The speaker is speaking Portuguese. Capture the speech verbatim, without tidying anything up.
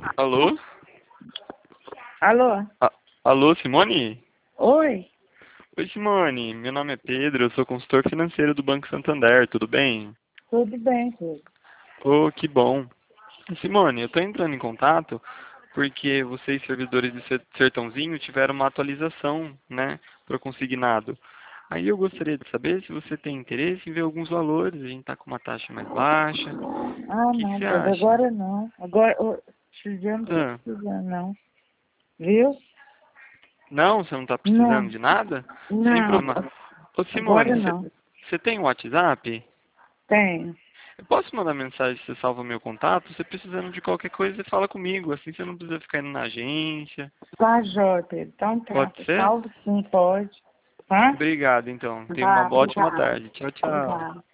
Alô? Alô? A- Alô, Simone? Oi? Oi, Simone. Meu nome é Pedro, eu sou consultor financeiro do Banco Santander, tudo bem? Tudo bem, filho? Oh, que bom. Simone, eu estou entrando em contato porque vocês, servidores de Ser- Sertãozinho, tiveram uma atualização, né, para o consignado. Aí eu gostaria de saber se você tem interesse em ver alguns valores. A gente está com uma taxa mais baixa. O Ah, que que não, você Pedro, acha? agora não. Agora, ô, esse dia eu não tô Ah, precisando, não. Viu? não, você não está precisando Não, de nada? Sem não, problema. Ô, agora Simone, você não. você tem um WhatsApp? Tenho. Eu posso mandar mensagem, você salva o meu contato? Você precisando de qualquer coisa, você fala comigo. Assim você não precisa ficar indo na agência. Tá, jóia, Pedro. Então tá. Pode ser? Salve sim, pode. Tá? Obrigado, então. Tenha uma Tá, ótima obrigada. tarde. Tchau, tchau. Obrigada.